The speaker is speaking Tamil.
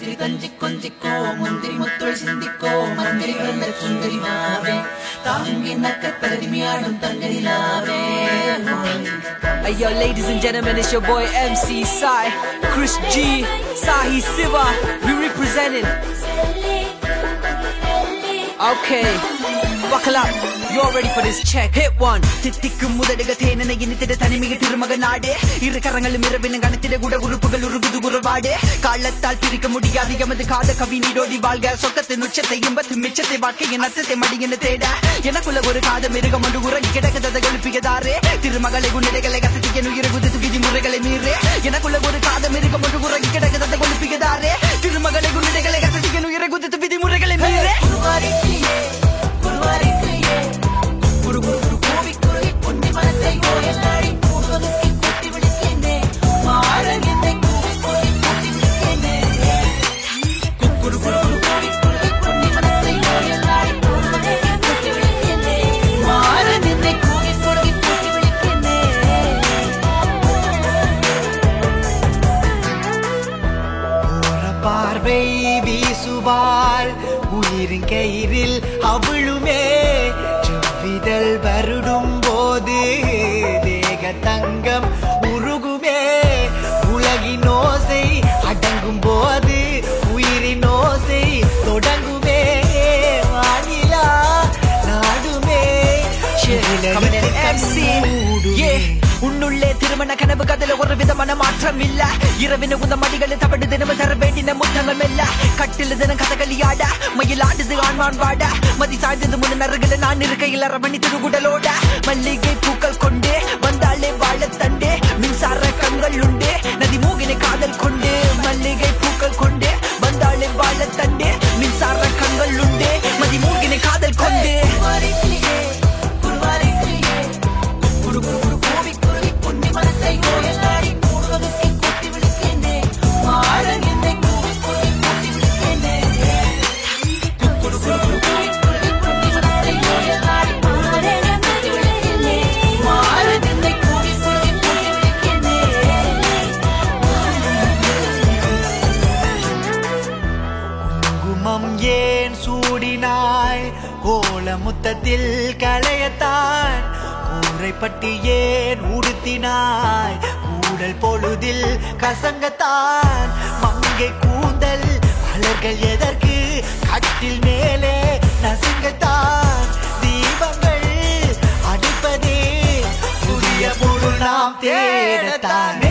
கஞ்சி கொஞ்சிக்கோ முந்திரி முத்தோள் சிந்திக்கோ மந்திரி வந்த சுந்தரி மாவே தாங்கி நக்க தருமியாடும் தங்கரிலாவே. Hey yo, ladies and gentlemen, it's your boy MC Sai, Chris G, Sahi Siva. We representing. Okay, buckle up. You all ready for this check? Hit one. தித்திக்கும் முதடுக தேனனை இனித்திட தனிமிக திருமக நாடே. இரு கரங்களும் இரவிலும் கணத்திட கூட உறுப்புகள் உருகுது உறவாடே. காலத்தால் பிரிக்க முடியாது எமது காத கவி நீடோடி வாழ்க. சொக்கத்தின் உச்சத்தை இன்பத்து மிச்சத்தை வாழ்க்கையின் அர்த்தத்தை மடியின தேட. எனக்குள்ள ஒரு காத மிருகம் ஒன்று உறங்கி கிடக்கதை எழுப்பியதாரே. திருமகளை உன்னிடைகளை கசத்திய உயிரை குதித்து விதிமுறைகளை மீறே. எனக்குள்ள ஒரு காத மிருகம் ஒன்று உறங்கி கிடக்கதை எழுப்பியதாரே. திருமகளை உன்னிடைகளை கசத்திய உயிரை குதித்து விதிமுறைகளை மீறே. பார்வை வீசுவாள் உயிரின் கயிறில் அவளுமே. செவ்விதழ் வருடும் போது தேக தங்கம் உருகுமே. உலகின் ஓசை அடங்கும் போது உயிரின் ஓசை தொடங்குமே. வானிலா நாடுமே உன்னுள்ளே திருமண கனவு கதல ஒரு விதமான மாற்றம் இல்ல. இரவின உந்த மடிகளை தவடு தினமும் தர வேண்டின முத்தங்கள் இல்ல. கட்டில தினம் கதகளியாட மயிலாடுது ஆண்மான் வாட. மதி சாய்ந்தது முன்ன நறுகளை நான் இருக்கையில் அரமணி திருகுடலோட. மல்லிகை பூக்கள் கொண்டே வந்தாலே வாழ தண்டே. மின்சார கண்கள் உண்டே நதி மூகினை காதல் கொண்டே. மல்லிகை பூக்கள் கொண்டே வந்தாலே வாழ தண்டே. மின்சார கண்கள் உண்டே மதி மூகினை காதல் கொண்டே. ஏன் சூடினாய் கோல முத்தத்தில் களையத்தான். கூரைப்பட்டி ஏன் உடுத்தினாய் கூடல் பொழுதில் கசங்கத்தான். மங்கை கூந்தல் மலர்கள் எதற்கு கட்டில் மேலே நசுங்கத்தான். தீபங்கள் அடிப்பதே புதிய பொருள் நாம் தேடத்தான்.